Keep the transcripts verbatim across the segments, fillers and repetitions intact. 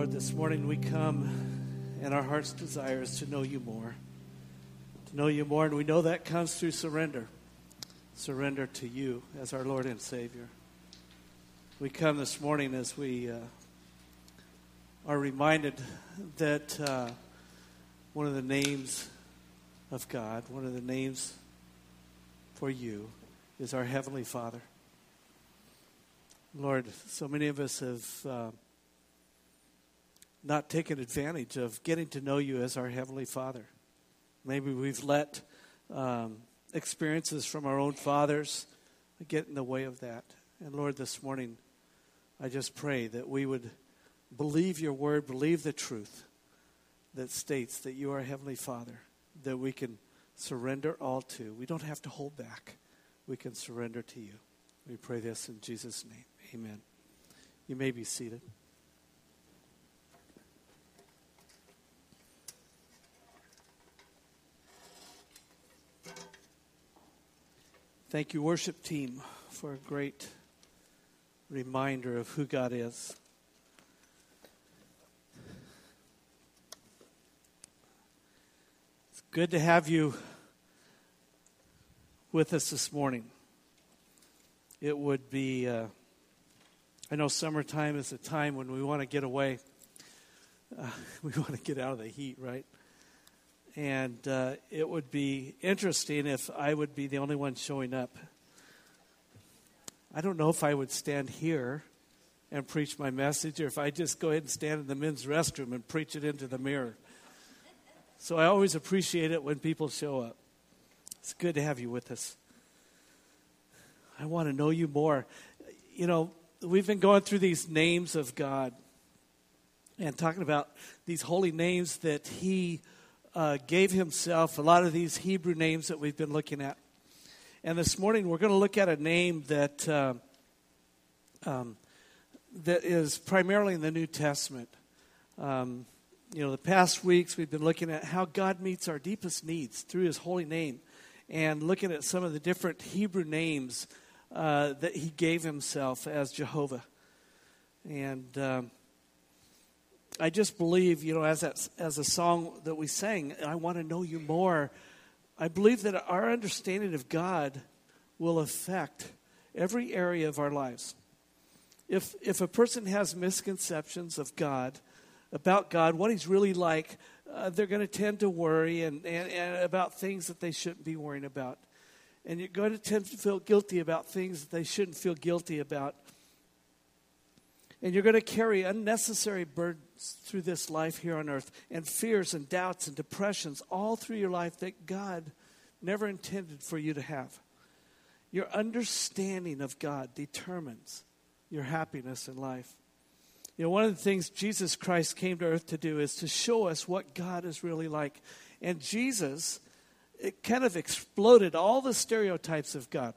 Lord, this morning we come and our heart's desire is to know you more. To know you more, and we know that comes through surrender. Surrender to you as our Lord and Savior. We come this morning as we uh, are reminded that uh, one of the names of God, one of the names for you is our Heavenly Father. Lord, so many of us have uh, not taken advantage of getting to know you as our Heavenly Father. Maybe we've let um, experiences from our own fathers get in the way of that. And Lord, this morning, I just pray that we would believe your word, believe the truth that states that you are Heavenly Father, that we can surrender all to. We don't have to hold back. We can surrender to you. We pray this in Jesus' name. Amen. You may be seated. Thank you, worship team, for a great reminder of who God is. It's good to have you with us this morning. It would be, uh, I know summertime is a time when we want to get away. Uh, we want to get out of the heat, right? And uh, it would be interesting if I would be the only one showing up. I don't know if I would stand here and preach my message or if I just go ahead and stand in the men's restroom and preach it into the mirror. So I always appreciate it when people show up. It's good to have you with us. I want to know you more. You know, we've been going through these names of God and talking about these holy names that he uh, gave himself, a lot of these Hebrew names that we've been looking at. And this morning we're going to look at a name that uh, um, that is primarily in the New Testament. Um, you know, the past weeks we've been looking at how God meets our deepest needs through his holy name and looking at some of the different Hebrew names uh, that he gave himself as Jehovah. And um, I just believe, you know, as that, as a song that we sang, I want to know you more. I believe that our understanding of God will affect every area of our lives. If if a person has misconceptions of God, about God, what he's really like, uh, they're going to tend to worry and, and, and about things that they shouldn't be worrying about. And you're going to tend to feel guilty about things that they shouldn't feel guilty about. And you're going to carry unnecessary burdens through this life here on earth, and fears and doubts and depressions all through your life that God never intended for you to have. Your understanding of God determines your happiness in life. You know, one of the things Jesus Christ came to earth to do is to show us what God is really like. And Jesus, it kind of exploded all the stereotypes of God.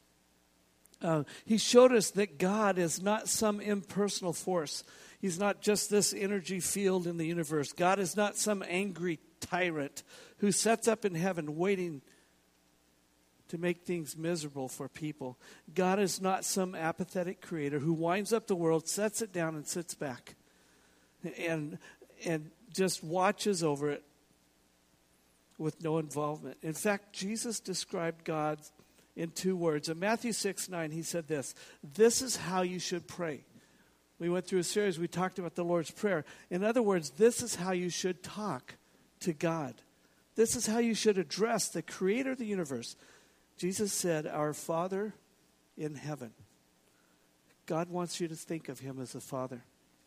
Uh, he showed us that God is not some impersonal force. He's not just this energy field in the universe. God is not some angry tyrant who sits up in heaven waiting to make things miserable for people. God is not some apathetic creator who winds up the world, sets it down, and sits back and and just watches over it with no involvement. In fact, Jesus described God in two words. In Matthew six nine, he said this: "This is how you should pray." We went through a series, we talked about the Lord's Prayer. In other words, this is how you should talk to God. This is how you should address the creator of the universe. Jesus said, "Our Father in heaven." God wants you to think of him as a father.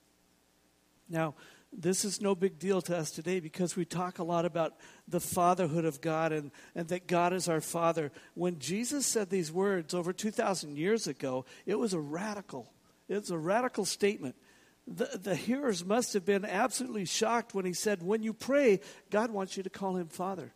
Now, this is no big deal to us today because we talk a lot about the fatherhood of God and, and that God is our Father. When Jesus said these words over two thousand years ago, it was a radical, it was a radical statement. The, the hearers must have been absolutely shocked when he said, when you pray, God wants you to call him Father.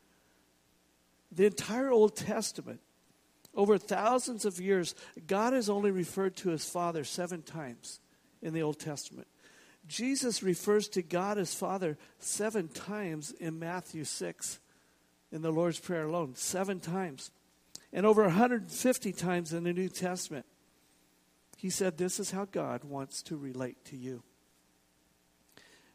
The entire Old Testament, over thousands of years, God is only referred to as Father seven times in the Old Testament. Jesus refers to God as Father seven times in Matthew six, in the Lord's Prayer alone, seven times. And over one hundred fifty times in the New Testament. He said, this is how God wants to relate to you.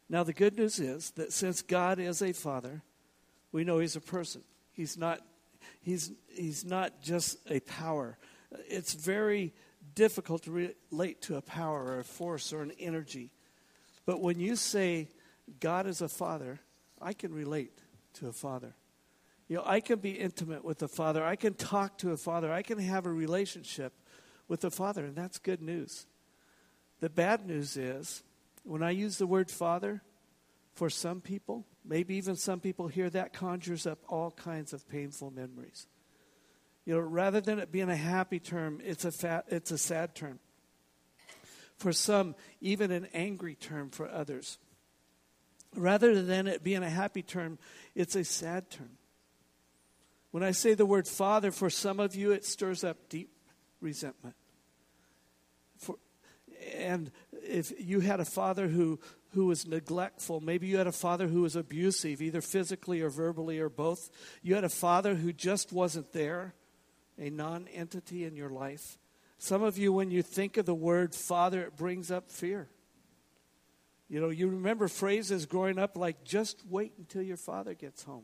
Now, the good news is that since God is a father, we know he's a person. He's not, he's, he's not just a power. It's very difficult to relate to a power or a force or an energy. But when you say God is a father, I can relate to a father. You know, I can be intimate with a father. I can talk to a father. I can have a relationship with a father, and that's good news. The bad news is, when I use the word father, for some people, maybe even some people here, that conjures up all kinds of painful memories. You know, rather than it being a happy term, it's a fat, it's a sad term. For some, even an angry term for others. Rather than it being a happy term, it's a sad term. When I say the word father, for some of you, it stirs up deep resentment. For, and if you had a father who, who was neglectful, maybe you had a father who was abusive, either physically or verbally or both. You had a father who just wasn't there, a non-entity in your life. Some of you, when you think of the word father, it brings up fear. You know, you remember phrases growing up like, just wait until your father gets home.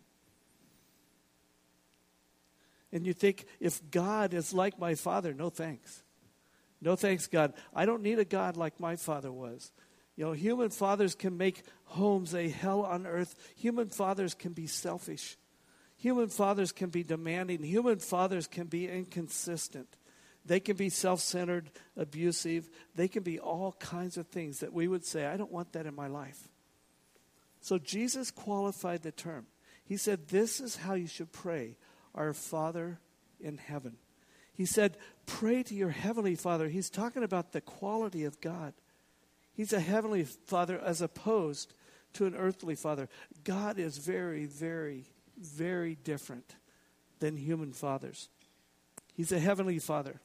And you think, if God is like my father, no thanks. No thanks, God. I don't need a God like my father was. You know, human fathers can make homes a hell on earth. Human fathers can be selfish. Human fathers can be demanding. Human fathers can be inconsistent. They can be self-centered, abusive. They can be all kinds of things that we would say, I don't want that in my life. So Jesus qualified the term. He said, this is how you should pray, our Father in heaven. He said, pray to your heavenly Father. He's talking about the quality of God. He's a heavenly Father as opposed to an earthly father. God is very, very, very different than human fathers. He's a heavenly Father.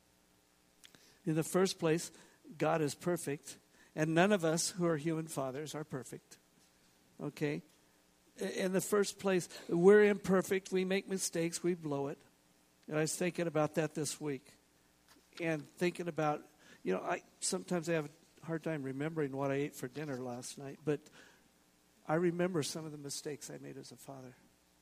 In the first place, God is perfect, and none of us who are human fathers are perfect. Okay? In the first place, we're imperfect. We make mistakes. We blow it. And I was thinking about that this week. And thinking about, you know, I sometimes I have a hard time remembering what I ate for dinner last night. But I remember some of the mistakes I made as a father.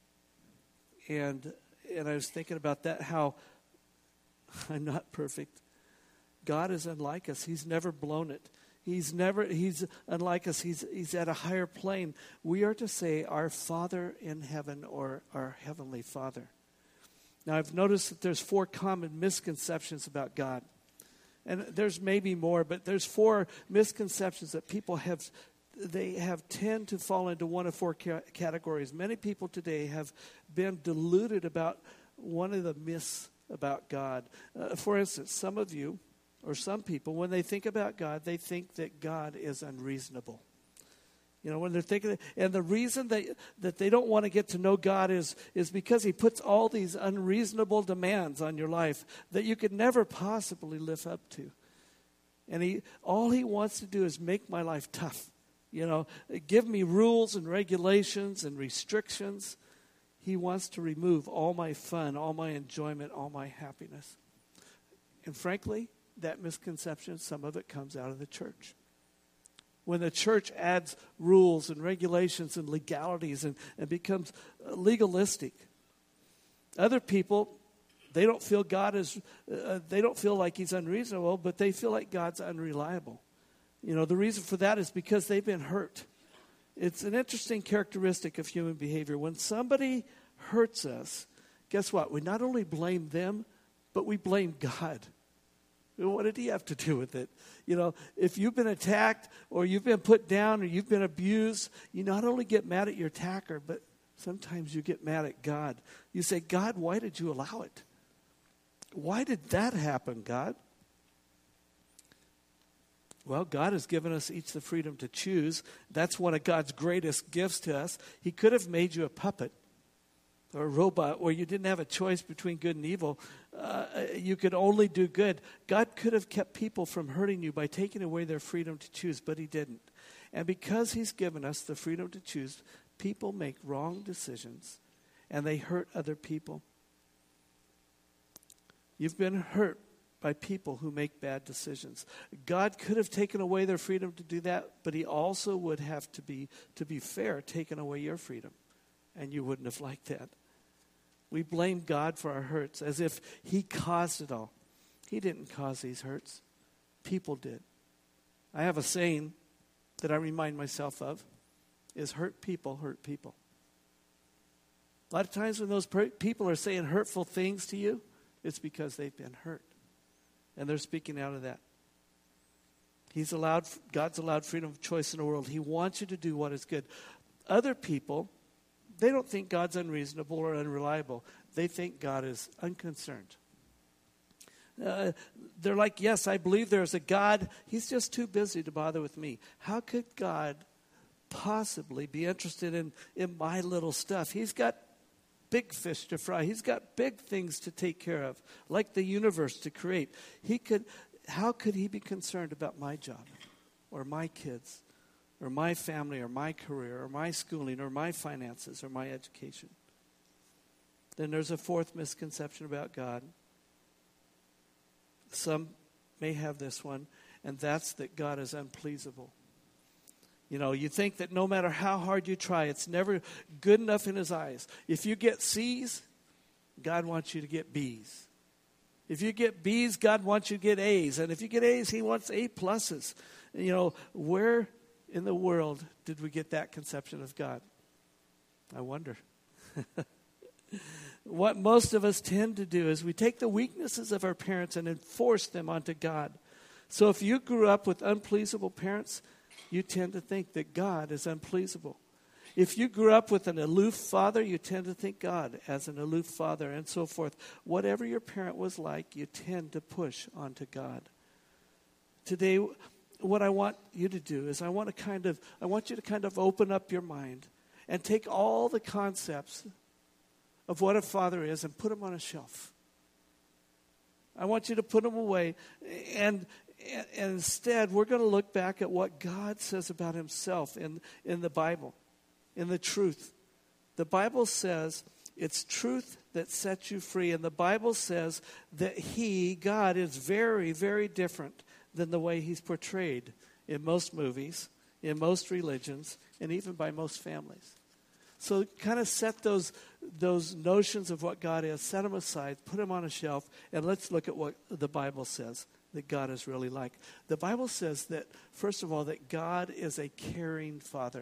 And and I was thinking about that, how I'm not perfect. God is unlike us. He's never blown it. He's never, he's unlike us. He's, he's at a higher plane. We are to say our Father in heaven, or our Heavenly Father. Now, I've noticed that there's four common misconceptions about God. And there's maybe more, but there's four misconceptions that people have. They have tend to fall into one of four ca- categories. Many people today have been deluded about one of the myths about God. Uh, for instance, some of you, or some people, when they think about God, they think that God is unreasonable. You know, when they're thinking, and the reason that, that they don't want to get to know God is, is because he puts all these unreasonable demands on your life that you could never possibly live up to. And he, all he wants to do is make my life tough. You know, give me rules and regulations and restrictions. He wants to remove all my fun, all my enjoyment, all my happiness. And frankly, that misconception, some of it comes out of the church. When the church adds rules and regulations and legalities and, and becomes legalistic. Other people, they don't feel God is, uh, they don't feel like he's unreasonable, but they feel like God's unreliable. You know, the reason for that is because they've been hurt. It's an interesting characteristic of human behavior. When somebody hurts us, guess what? We not only blame them, but we blame God. What did he have to do with it? You know, if you've been attacked or you've been put down or you've been abused, you not only get mad at your attacker, but sometimes you get mad at God. You say, God, why did you allow it? Why did that happen, God? Well, God has given us each the freedom to choose. That's one of God's greatest gifts to us. He could have made you a puppet or a robot where you didn't have a choice between good and evil. Uh, you could only do good. God could have kept people from hurting you by taking away their freedom to choose, but he didn't. And because he's given us the freedom to choose, people make wrong decisions and they hurt other people. You've been hurt by people who make bad decisions. God could have taken away their freedom to do that, but he also would have to be, to be fair, taken away your freedom. And you wouldn't have liked that. We blame God for our hurts as if he caused it all. He didn't cause these hurts. People did. I have a saying that I remind myself of, is hurt people hurt people. A lot of times when those per- people are saying hurtful things to you, it's because they've been hurt. And they're speaking out of that. He's allowed, God's allowed freedom of choice in the world. He wants you to do what is good. Other people, they don't think God's unreasonable or unreliable. They think God is unconcerned. Uh, they're like, yes, I believe there's a God. He's just too busy to bother with me. How could God possibly be interested in, in my little stuff? He's got big fish to fry. He's got big things to take care of, like the universe to create. He could, how could he be concerned about my job or my kids or my family or my career or my schooling or my finances or my education? Then there's a fourth misconception about God. Some may have this one, and that's that God is unpleasable. You know, you think that no matter how hard you try, it's never good enough in his eyes. If you get C's, God wants you to get B's. If you get B's, God wants you to get A's. And if you get A's, he wants A pluses. You know, where in the world did we get that conception of God? I wonder. What most of us tend to do is we take the weaknesses of our parents and enforce them onto God. So if you grew up with unpleasable parents, you tend to think that God is unpleasable. If you grew up with an aloof father, you tend to think God as an aloof father, and so forth. Whatever your parent was like, you tend to push onto God. Today, what I want you to do is I want to kind of I want you to kind of open up your mind and take all the concepts of what a father is and put them on a shelf. I want you to put them away, and And instead, we're going to look back at what God says about himself in, in the Bible, in the truth. The Bible says it's truth that sets you free. And the Bible says that he, God, is very, very different than the way he's portrayed in most movies, in most religions, and even by most families. So kind of set those, those notions of what God is, set them aside, put them on a shelf, and let's look at what the Bible says that God is really like. The Bible says that, first of all, that God is a caring father.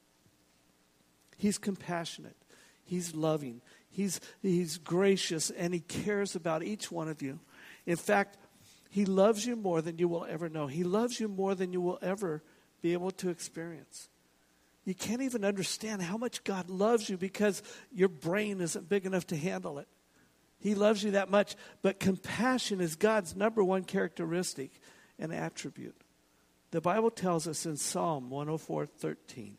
He's compassionate. He's loving. He's, he's gracious, and he cares about each one of you. In fact, he loves you more than you will ever know. He loves you more than you will ever be able to experience. You can't even understand how much God loves you because your brain isn't big enough to handle it. He loves you that much, but compassion is God's number one characteristic and attribute. The Bible tells us in Psalm one oh four thirteen,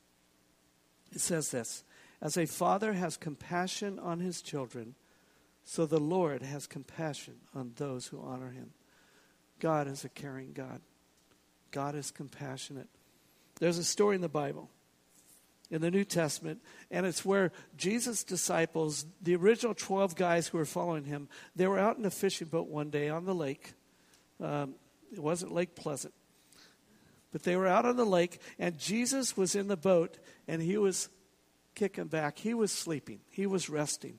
it says this, as a father has compassion on his children, so the Lord has compassion on those who honor him. God is a caring God. God is compassionate. There's a story in the Bible, in the New Testament, and it's where Jesus' disciples, the original twelve guys who were following him, they were out in a fishing boat one day on the lake. Um, it wasn't Lake Pleasant. But they were out on the lake, and Jesus was in the boat, and he was kicking back. He was sleeping. He was resting.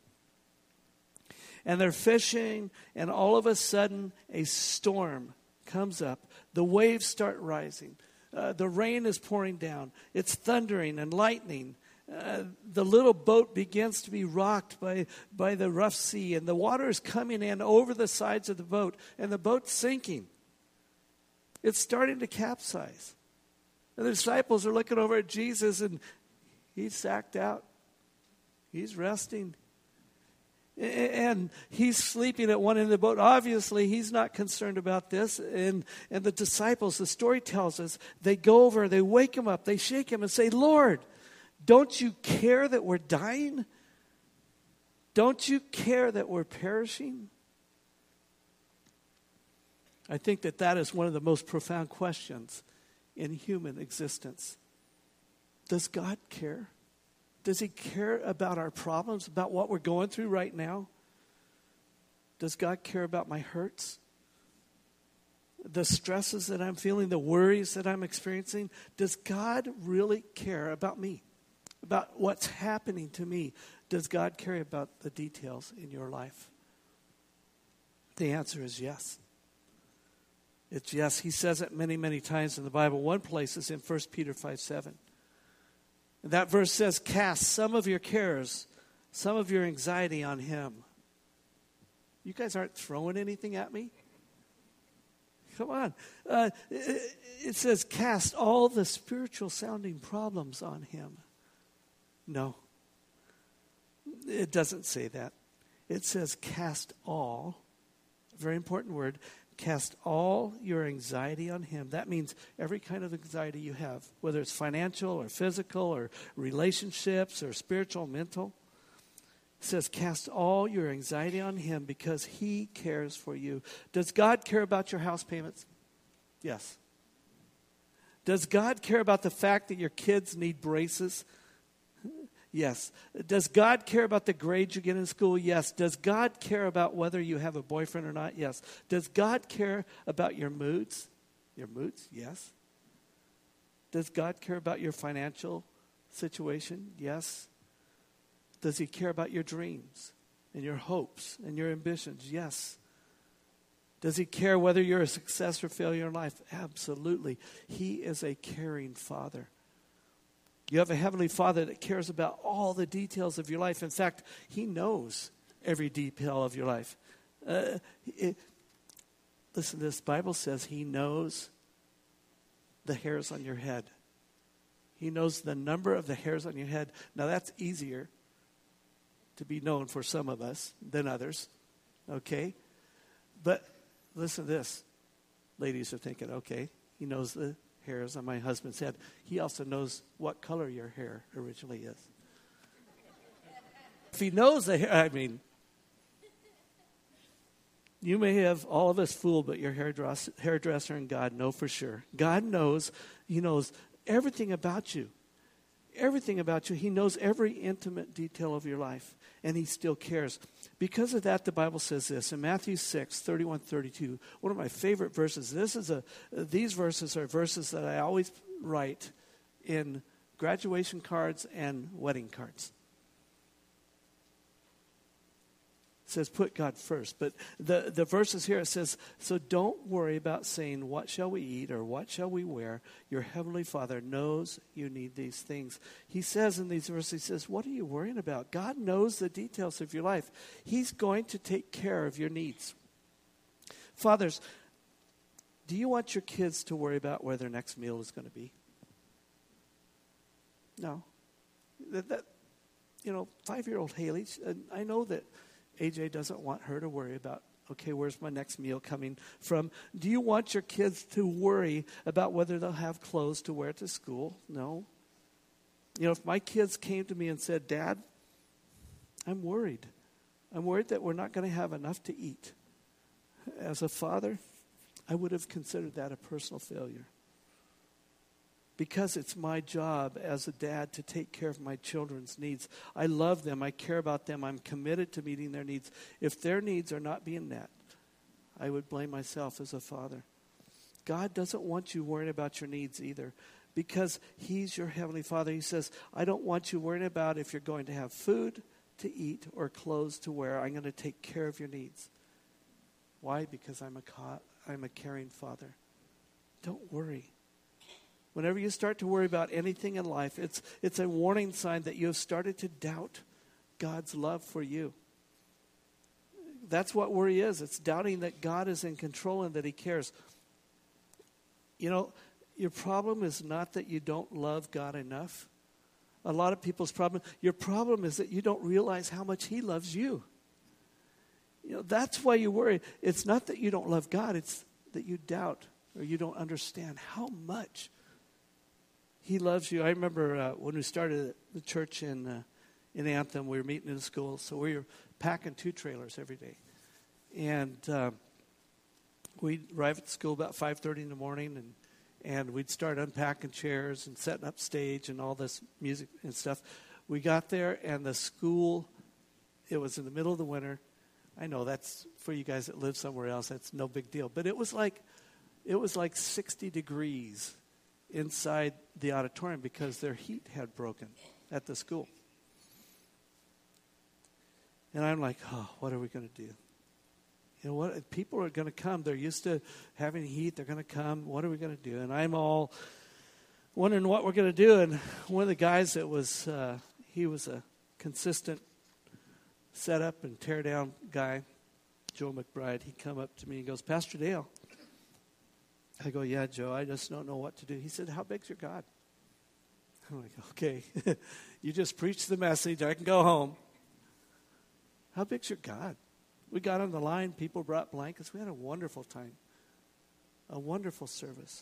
And they're fishing, and all of a sudden, a storm comes up. The waves start rising. Uh, the rain is pouring down. It's thundering and lightning. Uh, the little boat begins to be rocked by, by the rough sea, and the water is coming in over the sides of the boat, and the boat's sinking. It's starting to capsize. And the disciples are looking over at Jesus, and he's sacked out. He's resting. And he's sleeping at one end of the boat. Obviously, he's not concerned about this. And, and the disciples, the story tells us, they go over, they wake him up, they shake him and say, Lord, don't you care that we're dying? Don't you care that we're perishing? I think that that is one of the most profound questions in human existence. Does God care? Does he care about our problems, about what we're going through right now? Does God care about my hurts? the stresses that I'm feeling, the worries that I'm experiencing? Does God really care about me, about what's happening to me? Does God care about the details in your life? The answer is yes. It's yes. He says it many, many times in the Bible. One place is in First Peter five seven. And that verse says, cast some of your cares, some of your anxiety on him. You guys aren't throwing anything at me? Come on. Uh, it, it says, cast all the spiritual sounding problems on him. No. It doesn't say that. It says, cast all. Very important word. Cast all your anxiety on him. That means every kind of anxiety you have, whether it's financial or physical or relationships or spiritual, mental. It says, cast all your anxiety on him because he cares for you. Does God care about your house payments? Yes. Does God care about the fact that your kids need braces? Yes. Does God care about the grades you get in school? Yes. Does God care about whether you have a boyfriend or not? Yes. Does God care about your moods? Your moods? Yes. Does God care about your financial situation? Yes. Does he care about your dreams and your hopes and your ambitions? Yes. Does he care whether you're a success or failure in life? Absolutely. He is a caring Father. You have a Heavenly Father that cares about all the details of your life. In fact, he knows every detail of your life. Uh, it, listen, this Bible says he knows the hairs on your head. He knows the number of the hairs on your head. Now, that's easier to be known for some of us than others, okay? But listen to this. Ladies are thinking, okay, he knows the hairs on my husband's head. He also knows what color your hair originally is. If he knows the hair, I mean, you may have all of us fooled, but your hairdresser, hairdresser and God know for sure. God knows, he knows everything about you. Everything about you. He knows every intimate detail of your life, and he still cares. Because of that, the Bible says this in Matthew six, thirty-one, thirty-two, one of my favorite verses. This is a these verses are verses that I always write in graduation cards and wedding cards. It says, put God first. But the, the verses here, it says, so don't worry about saying, what shall we eat or what shall we wear? Your Heavenly Father knows you need these things. He says in these verses, he says, what are you worrying about? God knows the details of your life. He's going to take care of your needs. Fathers, do you want your kids to worry about where their next meal is going to be? No. That, that you know, five-year-old Haley, I know that A J doesn't want her to worry about, okay, where's my next meal coming from? Do you want your kids to worry about whether they'll have clothes to wear to school? No. You know, if my kids came to me and said, Dad, I'm worried. I'm worried that we're not going to have enough to eat. As a father, I would have considered that a personal failure. Because it's my job as a dad to take care of my children's needs. I love them. I care about them. I'm committed to meeting their needs. If their needs are not being met, I would blame myself as a father. God doesn't want you worrying about your needs either, because he's your Heavenly Father. He says, I don't want you worrying about if you're going to have food to eat or clothes to wear. I'm going to take care of your needs. Why? Because I'm a, ca- I'm a caring Father. Don't worry. Whenever you start to worry about anything in life, it's it's a warning sign that you have started to doubt God's love for you. That's what worry is. It's doubting that God is in control and that he cares. You know, your problem is not that you don't love God enough. A lot of people's problem, your problem is that you don't realize how much he loves you. You know, that's why you worry. It's not that you don't love God, it's that you doubt or you don't understand how much he loves you. I remember uh, when we started the church in uh, in Anthem, we were meeting in school, so we were packing two trailers every day. And uh, we'd arrive at school about five thirty in the morning, and, and we'd start unpacking chairs and setting up stage and all this music and stuff. We got there, and the school, it was in the middle of the winter. I know that's, for you guys that live somewhere else, that's no big deal. But it was like It was like sixty degrees inside the auditorium because their heat had broken at the school. And I'm like, oh, what are we going to do? You know what? People are going to come. They're used to having heat. They're going to come. What are we going to do? And I'm all wondering what we're going to do. And one of the guys that was, uh, he was a consistent setup and tear down guy, Joe McBride. He come up to me and goes, Pastor Dale. I go, yeah, Joe, I just don't know what to do. He said, how big's your God? I'm like, okay, you just preach the message. I can go home. How big's your God? We got on the line. People brought blankets. We had a wonderful time. A wonderful service.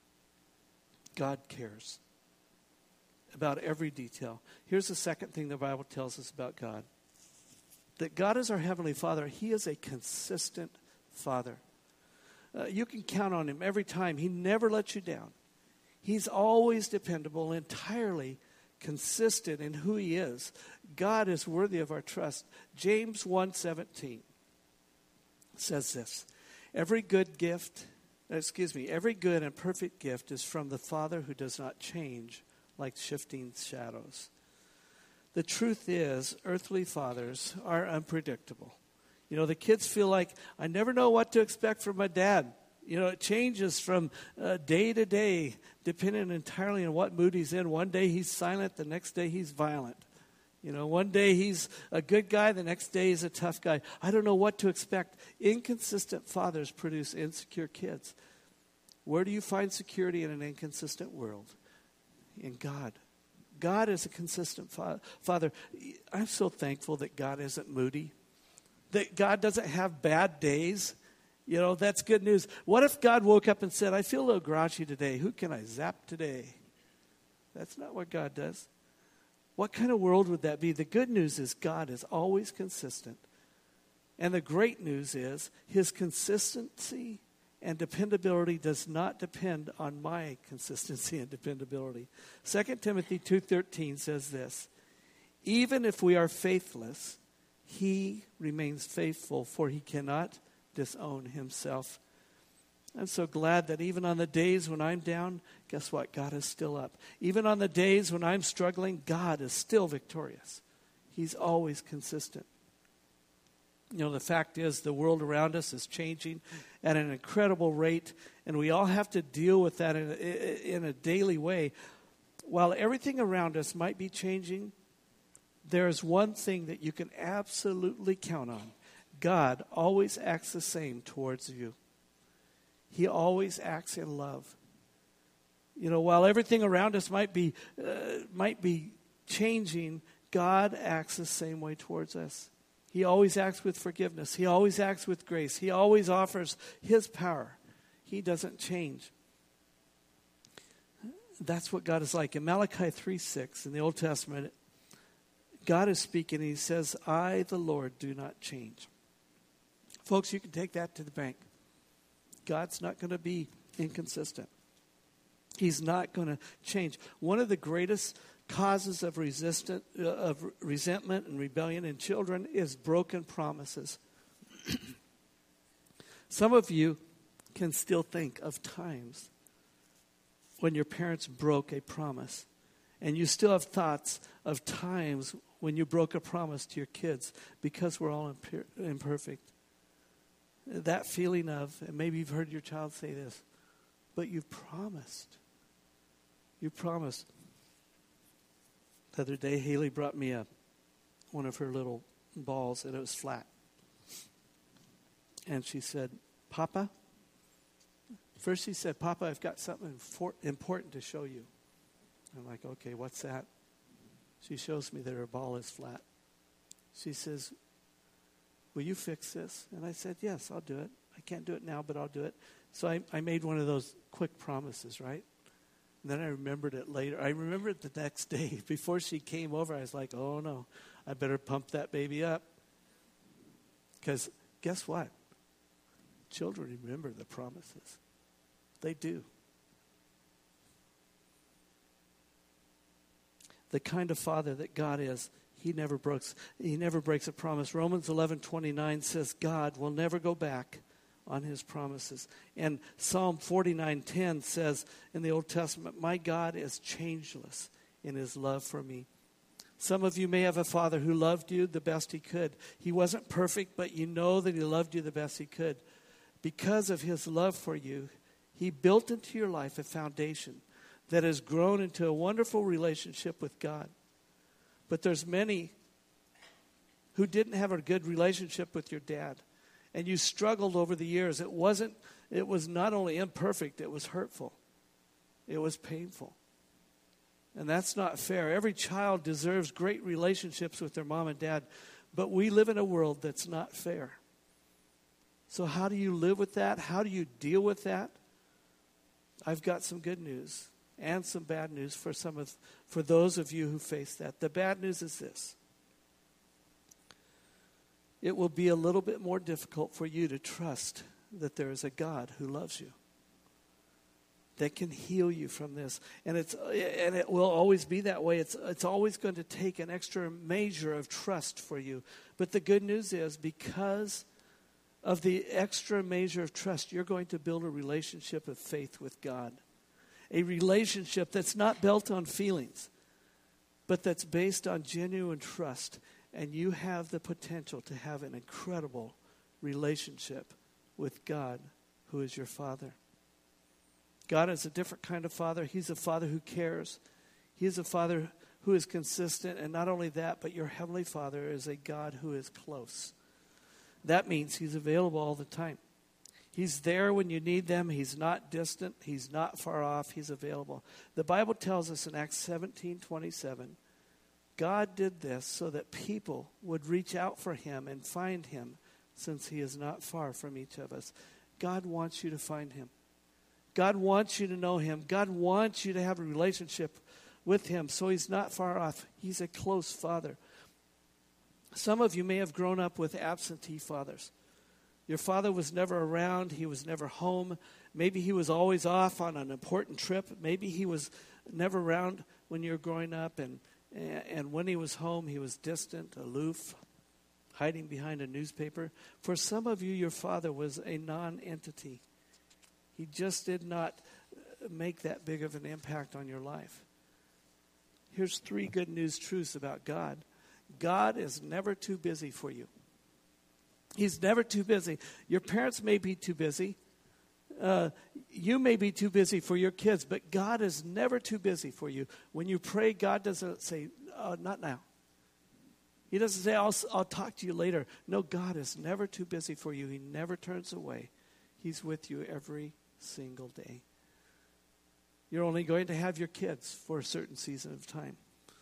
God cares about every detail. Here's the second thing the Bible tells us about God. That God is our Heavenly Father. He is a consistent Father. Uh, you can count on Him every time. He never lets you down. He's always dependable, entirely consistent in who He is. God is worthy of our trust. James one seventeen says this, every good gift, excuse me, every good and perfect gift is from the Father who does not change like shifting shadows. The truth is, earthly fathers are unpredictable. You know, the kids feel like, I never know what to expect from my dad. You know, it changes from uh, day to day, depending entirely on what mood he's in. One day he's silent, the next day he's violent. You know, one day he's a good guy, the next day he's a tough guy. I don't know what to expect. Inconsistent fathers produce insecure kids. Where do you find security in an inconsistent world? In God. God is a consistent fa- father. I'm so thankful that God isn't moody. That God doesn't have bad days. You know, that's good news. What if God woke up and said, I feel a little grouchy today. Who can I zap today? That's not what God does. What kind of world would that be? The good news is God is always consistent. And the great news is His consistency and dependability does not depend on my consistency and dependability. Second Timothy two thirteen says this, even if we are faithless, He remains faithful, for He cannot disown Himself. I'm so glad that even on the days when I'm down, guess what? God is still up. Even on the days when I'm struggling, God is still victorious. He's always consistent. You know, the fact is the world around us is changing at an incredible rate, and we all have to deal with that in a, in a daily way. While everything around us might be changing, there is one thing that you can absolutely count on. God always acts the same towards you. He always acts in love. You know, while everything around us might be uh, might be changing, God acts the same way towards us. He always acts with forgiveness. He always acts with grace. He always offers His power. He doesn't change. That's what God is like. In Malachi three six in the Old Testament, God is speaking and He says, I, the Lord, do not change. Folks, you can take that to the bank. God's not going to be inconsistent. He's not going to change. One of the greatest causes of resistant, uh, of resentment and rebellion in children is broken promises. Some of you can still think of times when your parents broke a promise. And you still have thoughts of times when you broke a promise to your kids because we're all imper- imperfect. That feeling of, and maybe you've heard your child say this, but you promised. You promised. The other day, Haley brought me a one of her little balls, and it was flat. And she said, Papa, first she said, Papa, I've got something for, important to show you. I'm like, okay, what's that? She shows me that her ball is flat. She says, will you fix this? And I said, yes, I'll do it. I can't do it now, but I'll do it. So I, I made one of those quick promises, right? And then I remembered it later. I remembered it the next day. Before she came over, I was like, oh, no, I better pump that baby up. Because guess what? Children remember the promises. They do. The kind of father that God is, He never breaks, he never breaks a promise. Romans eleven twenty-nine says God will never go back on his promises. And Psalm forty-nine ten says in the Old Testament, my God is changeless in his love for me. Some of you may have a father who loved you the best he could. He wasn't perfect, but you know that he loved you the best he could. Because of his love for you, he built into your life a foundation that has grown into a wonderful relationship with God. But there's many who didn't have a good relationship with your dad. And you struggled over the years. It wasn't, it was not only imperfect, it was hurtful. It was painful. And that's not fair. Every child deserves great relationships with their mom and dad, but we live in a world that's not fair. So how do you live with that? How do you deal with that? I've got some good news and some bad news for some of for those of you who face that. The bad news is this. It will be a little bit more difficult for you to trust that there is a God who loves you, that can heal you from this. And it's and it will always be that way. It's it's always going to take an extra measure of trust for you. But the good news is, because of the extra measure of trust, you're going to build a relationship of faith with God. A relationship that's not built on feelings, but that's based on genuine trust. And you have the potential to have an incredible relationship with God, who is your Father. God is a different kind of Father. He's a Father who cares. He is a Father who is consistent. And not only that, but your Heavenly Father is a God who is close. That means he's available all the time. He's there when you need them. He's not distant. He's not far off. He's available. The Bible tells us in Acts seventeen twenty-seven, God did this so that people would reach out for him and find him, since he is not far from each of us. God wants you to find him. God wants you to know him. God wants you to have a relationship with him, so he's not far off. He's a close Father. Some of you may have grown up with absentee fathers. Your father was never around. He was never home. Maybe he was always off on an important trip. Maybe he was never around when you were growing up, and And when he was home, he was distant, aloof, hiding behind a newspaper. For some of you, your father was a non-entity. He just did not make that big of an impact on your life. Here's three good news truths about God. God is never too busy for you. He's never too busy. Your parents may be too busy. Uh, you may be too busy for your kids, but God is never too busy for you. When you pray, God doesn't say, oh, not now. He doesn't say, I'll, I'll talk to you later. No, God is never too busy for you. He never turns away. He's with you every single day. You're only going to have your kids for a certain season of time.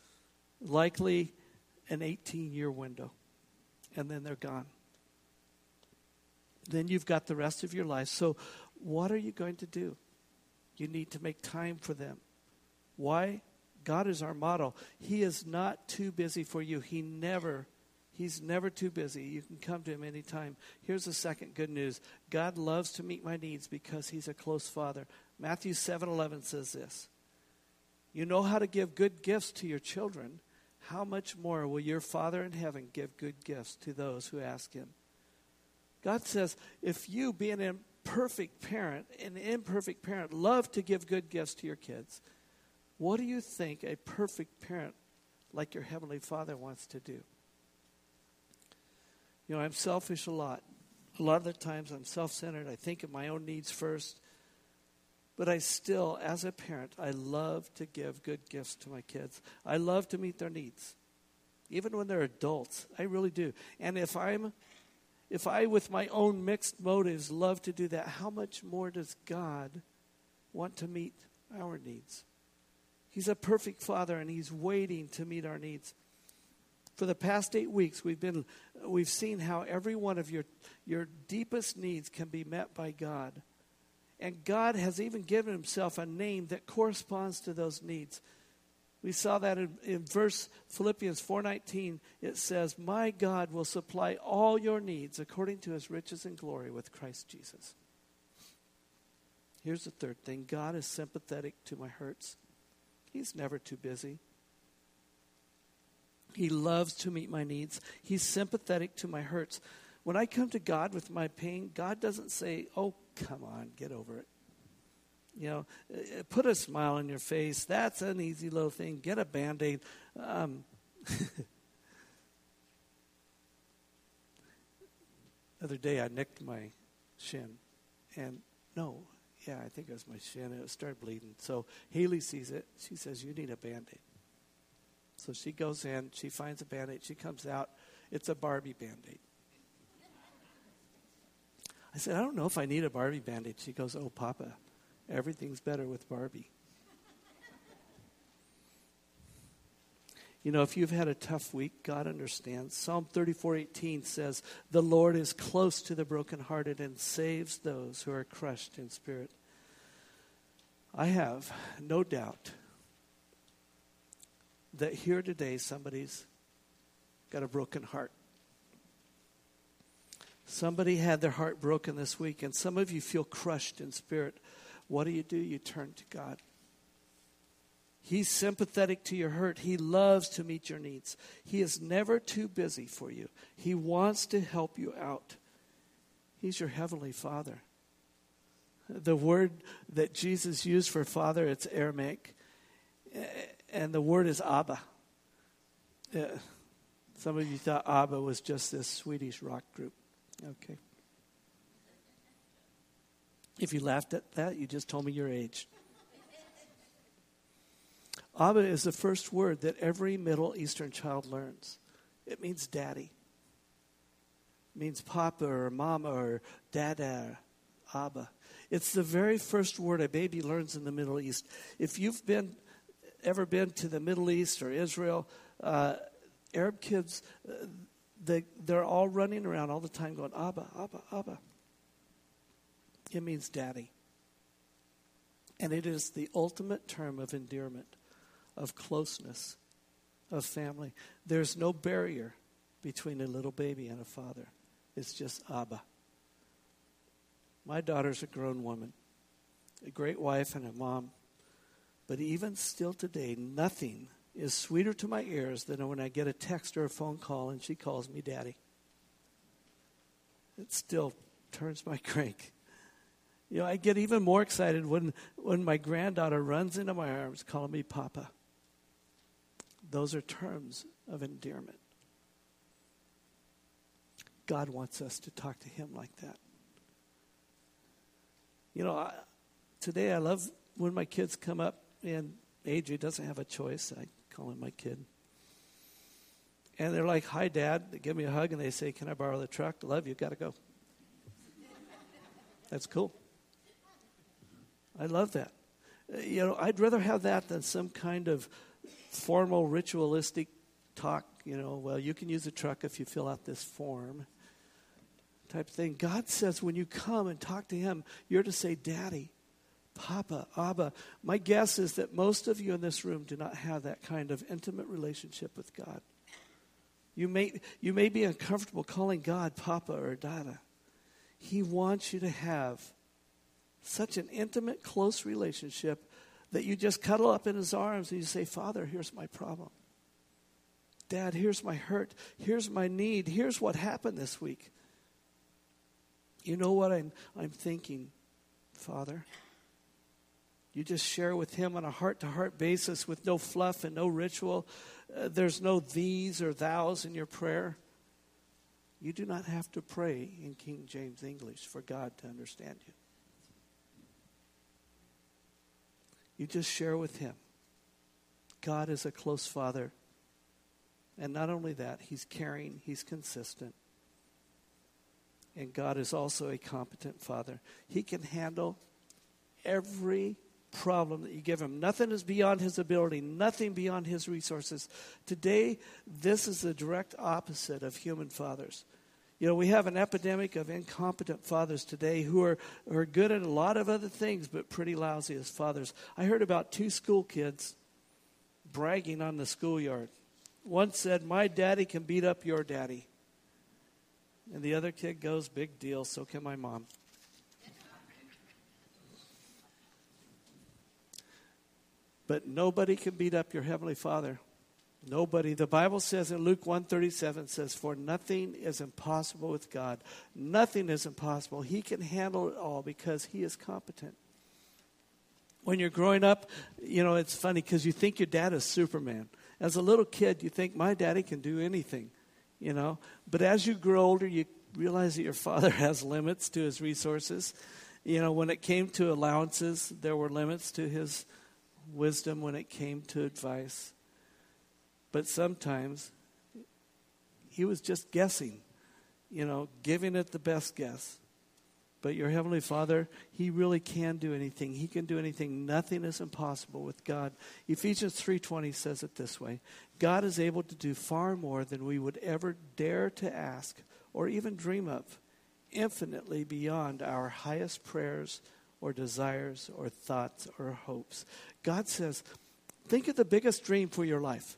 Likely an eighteen-year window. And then they're gone. Then you've got the rest of your life. So what are you going to do? You need to make time for them. Why? God is our model. He is not too busy for you. He never, he's never too busy. You can come to him anytime. Here's the second good news. God loves to meet my needs because he's a close Father. Matthew seven eleven says this. You know how to give good gifts to your children. How much more will your Father in heaven give good gifts to those who ask him? God says, if you, being an imperfect parent, an imperfect parent, love to give good gifts to your kids, what do you think a perfect parent like your Heavenly Father wants to do? You know, I'm selfish a lot. A lot of the times I'm self-centered. I think of my own needs first. But I still, as a parent, I love to give good gifts to my kids. I love to meet their needs. Even when they're adults, I really do. And if I'm If I, with my own mixed motives, love to do that, how much more does God want to meet our needs? He's a perfect Father, and he's waiting to meet our needs. For the past eight weeks, we've been, we've seen how every one of your, your deepest needs can be met by God. And God has even given himself a name that corresponds to those needs. We saw that in, in verse Philippians four nineteen. It says, my God will supply all your needs according to his riches and glory with Christ Jesus. Here's the third thing. God is sympathetic to my hurts. He's never too busy. He loves to meet my needs. He's sympathetic to my hurts. When I come to God with my pain, God doesn't say, oh, come on, get over it. You know, uh, put a smile on your face. That's an easy little thing. Get a Band-Aid. Um, the other day I nicked my shin. And no, yeah, I think it was my shin. It started bleeding. So Haley sees it. She says, you need a Band-Aid. So she goes in. She finds a Band-Aid. She comes out. It's a Barbie Band-Aid. I said, I don't know if I need a Barbie Band-Aid. She goes, oh, Papa, everything's better with Barbie. You know, if you've had a tough week, God understands. Psalm thirty-four eighteen says, the Lord is close to the brokenhearted and saves those who are crushed in spirit. I have no doubt that here today somebody's got a broken heart. Somebody had their heart broken this week, and some of you feel crushed in spirit. What do you do? You turn to God. He's sympathetic to your hurt. He loves to meet your needs. He is never too busy for you. He wants to help you out. He's your heavenly Father. The word that Jesus used for Father, it's Aramaic, and the word is Abba. Uh, some of you thought Abba was just this Swedish rock group. Okay. If you laughed at that, you just told me your age. Abba is the first word that every Middle Eastern child learns. It means daddy. It means papa or mama or dada, Abba. It's the very first word a baby learns in the Middle East. If you've been ever been to the Middle East or Israel, uh, Arab kids, uh, they, they're all running around all the time going, Abba, Abba, Abba. It means daddy. And it is the ultimate term of endearment, of closeness, of family. There's no barrier between a little baby and a father. It's just Abba. My daughter's a grown woman, a great wife and a mom. But even still today, nothing is sweeter to my ears than when I get a text or a phone call and she calls me daddy. It still turns my crank. You know, I get even more excited when, when my granddaughter runs into my arms calling me Papa. Those are terms of endearment. God wants us to talk to him like that. You know, I, today I love when my kids come up, and A J doesn't have a choice. I call him my kid. And they're like, hi, Dad. They give me a hug, and they say, can I borrow the truck? Love you. Got to go. That's cool. I love that. You know, I'd rather have that than some kind of formal, ritualistic talk. You know, well, you can use the truck if you fill out this form type thing. God says when you come and talk to him, you're to say, Daddy, Papa, Abba. My guess is that most of you in this room do not have that kind of intimate relationship with God. You may, you may be uncomfortable calling God Papa or Dada. He wants you to have such an intimate, close relationship that you just cuddle up in his arms and you say, Father, here's my problem. Dad, here's my hurt. Here's my need. Here's what happened this week. You know what I'm, I'm thinking, Father? You just share with him on a heart-to-heart basis with no fluff and no ritual. Uh, there's no these or thous in your prayer. You do not have to pray in King James English for God to understand you. You just share with him. God is a close father. And not only that, he's caring, he's consistent. And God is also a competent father. He can handle every problem that you give him. Nothing is beyond his ability, nothing beyond his resources. Today, this is the direct opposite of human fathers. You know, we have an epidemic of incompetent fathers today who are, who are good at a lot of other things, but pretty lousy as fathers. I heard about two school kids bragging on the schoolyard. One said, my daddy can beat up your daddy. And the other kid goes, big deal, so can my mom. But nobody can beat up your Heavenly Father. Nobody. The Bible says in Luke one thirty-seven says, for nothing is impossible with God. Nothing is impossible. He can handle it all because he is competent. When you're growing up, you know, it's funny because you think your dad is Superman. As a little kid, you think, my daddy can do anything, you know. But as you grow older, you realize that your father has limits to his resources. You know, when it came to allowances, there were limits to his wisdom when it came to advice. But sometimes he was just guessing, you know, giving it the best guess. But your Heavenly Father, he really can do anything. He can do anything. Nothing is impossible with God. Ephesians three twenty says it this way. God is able to do far more than we would ever dare to ask or even dream of, infinitely beyond our highest prayers or desires or thoughts or hopes. God says, think of the biggest dream for your life.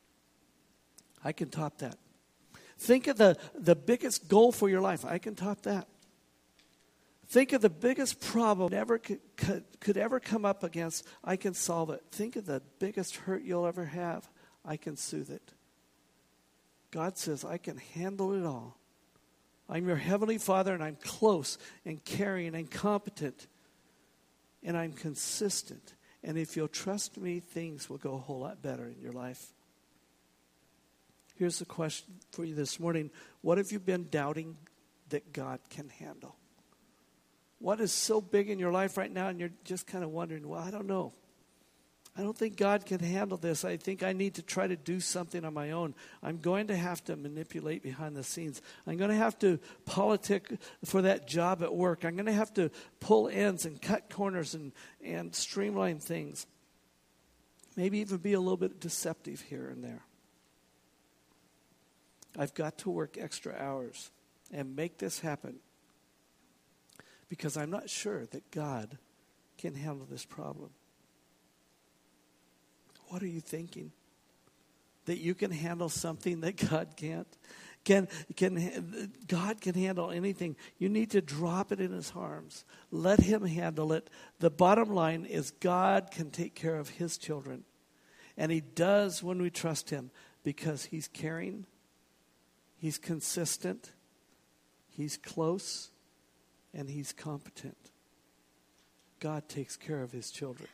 I can top that. Think of the, the biggest goal for your life. I can top that. Think of the biggest problem never could, could, could ever come up against. I can solve it. Think of the biggest hurt you'll ever have. I can soothe it. God says, I can handle it all. I'm your Heavenly Father, and I'm close and caring and competent. And I'm consistent. And if you'll trust me, things will go a whole lot better in your life. Here's the question for you this morning. What have you been doubting that God can handle? What is so big in your life right now and you're just kind of wondering, well, I don't know. I don't think God can handle this. I think I need to try to do something on my own. I'm going to have to manipulate behind the scenes. I'm going to have to politic for that job at work. I'm going to have to pull ends and cut corners and, and streamline things. Maybe even be a little bit deceptive here and there. I've got to work extra hours and make this happen because I'm not sure that God can handle this problem. What are you thinking? That you can handle something that God can't? Can, can, God can handle anything. You need to drop it in his arms. Let him handle it. The bottom line is God can take care of his children. And he does when we trust him because he's caring, he's consistent, he's close, and he's competent. God takes care of his children.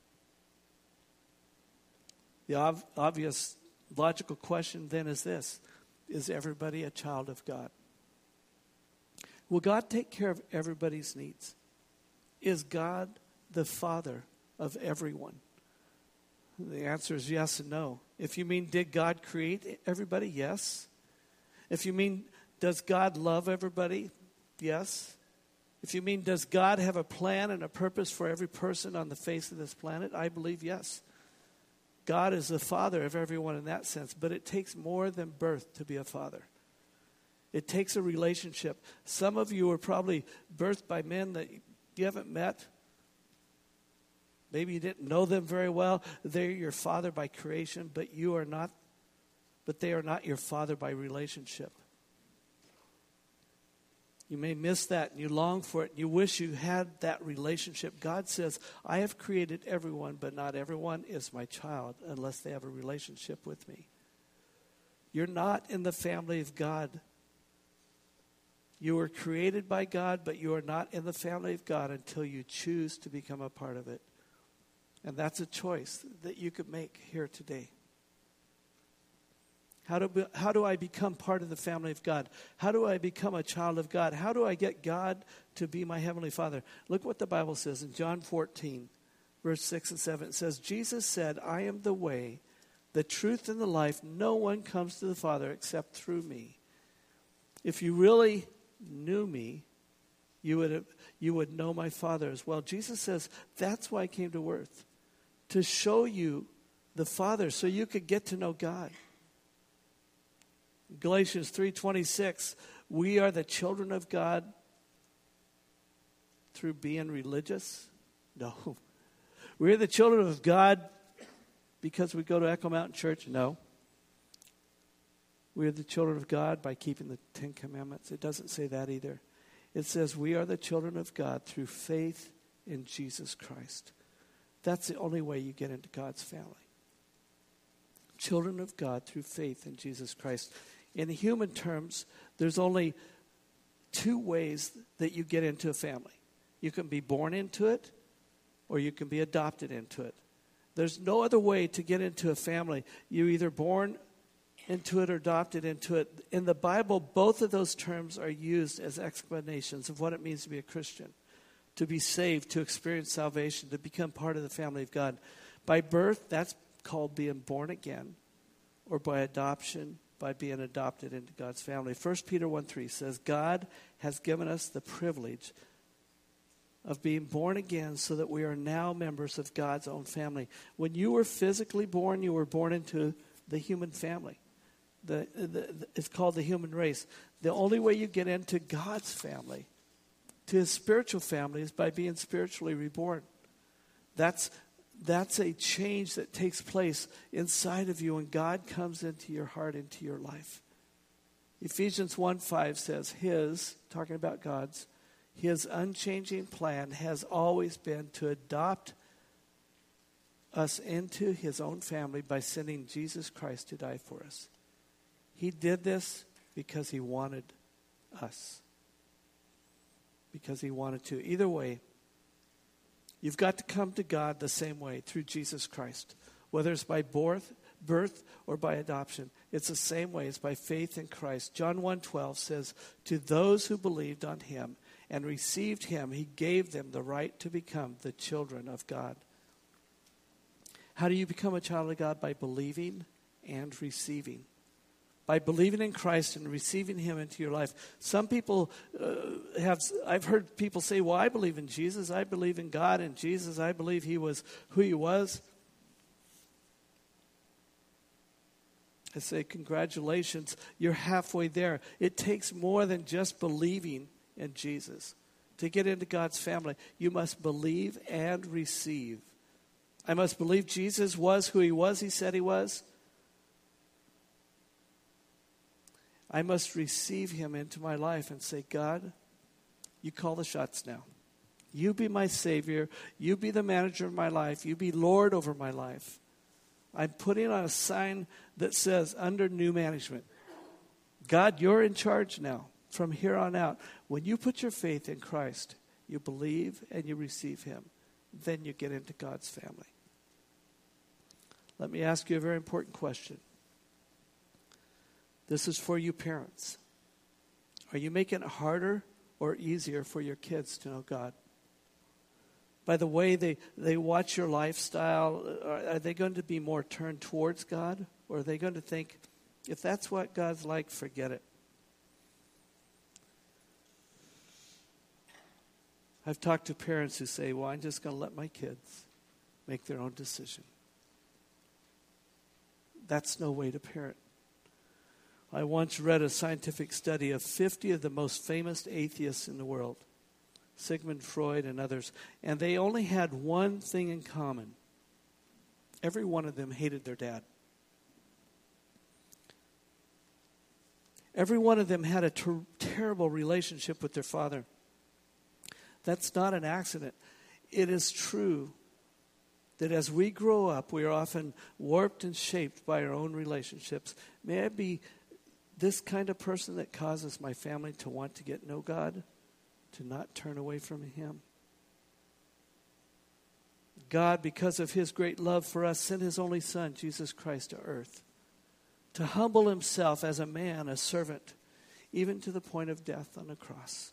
The ov- obvious logical question then is this. Is everybody a child of God? Will God take care of everybody's needs? Is God the Father of everyone? The answer is yes and no. If you mean, did God create everybody? Yes. If you mean, does God love everybody? Yes. If you mean, does God have a plan and a purpose for every person on the face of this planet? I believe yes. God is the father of everyone in that sense, but it takes more than birth to be a father. It takes a relationship. Some of you were probably birthed by men that you haven't met. Maybe you didn't know them very well. They're your father by creation, but you are not, but they are not your father by relationship. You may miss that, and you long for it, and you wish you had that relationship. God says, I have created everyone, but not everyone is my child unless they have a relationship with me. You're not in the family of God. You were created by God, but you are not in the family of God until you choose to become a part of it. And that's a choice that you could make here today. How do, how do I become part of the family of God? How do I become a child of God? How do I get God to be my Heavenly Father? Look what the Bible says in John fourteen, verse six and seven. It says, Jesus said, I am the way, the truth, and the life. No one comes to the Father except through me. If you really knew me, you would have, you would know my Father as well. Jesus says, that's why I came to earth, to show you the Father so you could get to know God. Galatians three twenty-six, we are the children of God through being religious? No. We're the children of God because we go to Echo Mountain Church? No. We are the children of God by keeping the Ten Commandments. It doesn't say that either. It says we are the children of God through faith in Jesus Christ. That's the only way you get into God's family. Children of God through faith in Jesus Christ. In human terms, there's only two ways that you get into a family. You can be born into it, or you can be adopted into it. There's no other way to get into a family. You're either born into it or adopted into it. In the Bible, both of those terms are used as explanations of what it means to be a Christian, to be saved, to experience salvation, to become part of the family of God. By birth, that's called being born again, or by adoption, by being adopted into God's family. First Peter one three says, God has given us the privilege of being born again so that we are now members of God's own family. When you were physically born, you were born into the human family. The, the, the, it's called the human race. The only way you get into God's family, to his spiritual family, is by being spiritually reborn. That's That's a change that takes place inside of you when God comes into your heart, into your life. Ephesians one five says, his, talking about God's, his unchanging plan has always been to adopt us into his own family by sending Jesus Christ to die for us. He did this because he wanted us. Because he wanted to. Either way, you've got to come to God the same way, through Jesus Christ. Whether it's by birth, birth or by adoption, it's the same way. It's by faith in Christ. John one twelve says, to those who believed on him and received him, he gave them the right to become the children of God. How do you become a child of God? By believing and receiving. By believing in Christ and receiving him into your life. Some people uh, have, I've heard people say, well, I believe in Jesus. I believe in God and Jesus. I believe he was who he was. I say, congratulations, you're halfway there. It takes more than just believing in Jesus. To get into God's family, you must believe and receive. I must believe Jesus was who he was, he said he was. I must receive him into my life and say, God, you call the shots now. You be my Savior. You be the manager of my life. You be Lord over my life. I'm putting on a sign that says, under new management. God, you're in charge now. From here on out, when you put your faith in Christ, you believe and you receive him. Then you get into God's family. Let me ask you a very important question. This is for you parents. Are you making it harder or easier for your kids to know God? By the way they, they watch your lifestyle, are, are they going to be more turned towards God? Or are they going to think, if that's what God's like, forget it? I've talked to parents who say, well, I'm just going to let my kids make their own decision. That's no way to parent. I once read a scientific study of fifty of the most famous atheists in the world, Sigmund Freud and others, and they only had one thing in common. Every one of them hated their dad. Every one of them had a ter- terrible relationship with their father. That's not an accident. It is true that as we grow up, we are often warped and shaped by our own relationships. May I be this kind of person that causes my family to want to get to know God, to not turn away from him? God, because of his great love for us, sent his only son, Jesus Christ, to earth, to humble himself as a man, a servant, even to the point of death on the cross.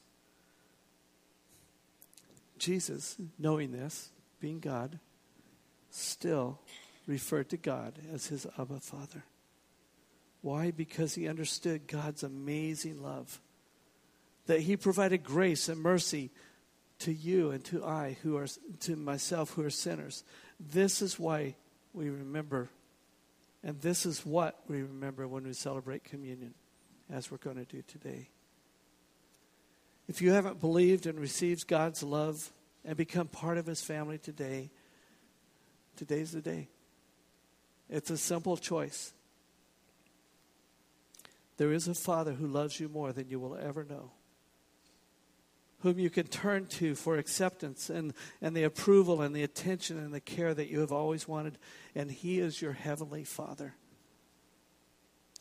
Jesus, knowing this, being God, still referred to God as his Abba Father. Why? Because he understood God's amazing love. That he provided grace and mercy to you and to I, who are to myself, who are sinners. This is why we remember, and this is what we remember when we celebrate communion, as we're going to do today. If you haven't believed and received God's love and become part of his family today, today's the day. It's a simple choice. There is a Father who loves you more than you will ever know, whom you can turn to for acceptance and, and the approval and the attention and the care that you have always wanted. And he is your heavenly Father.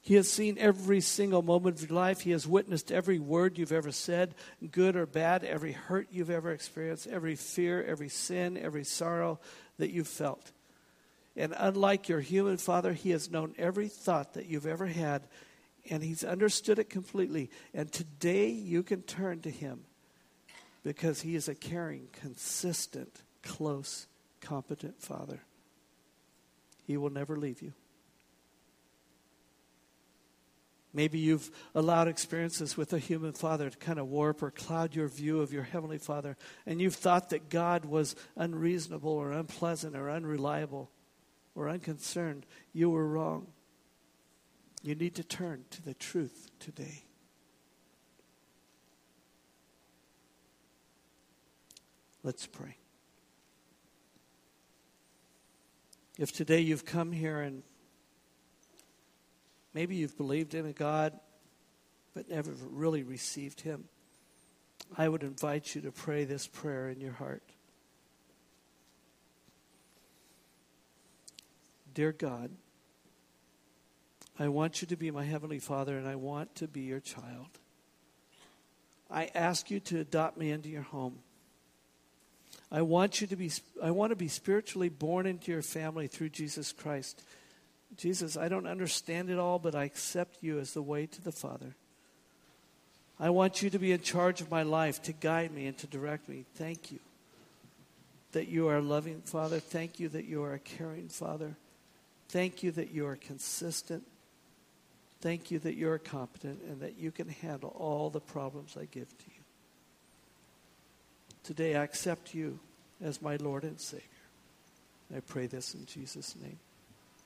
He has seen every single moment of your life. He has witnessed every word you've ever said, good or bad, every hurt you've ever experienced, every fear, every sin, every sorrow that you've felt. And unlike your human father, he has known every thought that you've ever had, and he's understood it completely. And today you can turn to him because he is a caring, consistent, close, competent father. He will never leave you. Maybe you've allowed experiences with a human father to kind of warp or cloud your view of your heavenly Father, and you've thought that God was unreasonable or unpleasant or unreliable or unconcerned. You were wrong. You need to turn to the truth today. Let's pray. If today you've come here and maybe you've believed in a God, but never really received him, I would invite you to pray this prayer in your heart. Dear God, I want you to be my Heavenly Father, and I want to be your child. I ask you to adopt me into your home. I want you to be, I want to be spiritually born into your family through Jesus Christ. Jesus, I don't understand it all, but I accept you as the way to the Father. I want you to be in charge of my life, to guide me and to direct me. Thank you that you are a loving Father. Thank you that you are a caring Father. Thank you that you are consistent. Thank you that you are competent and that you can handle all the problems I give to you. Today I accept you as my Lord and Savior. I pray this in Jesus' name.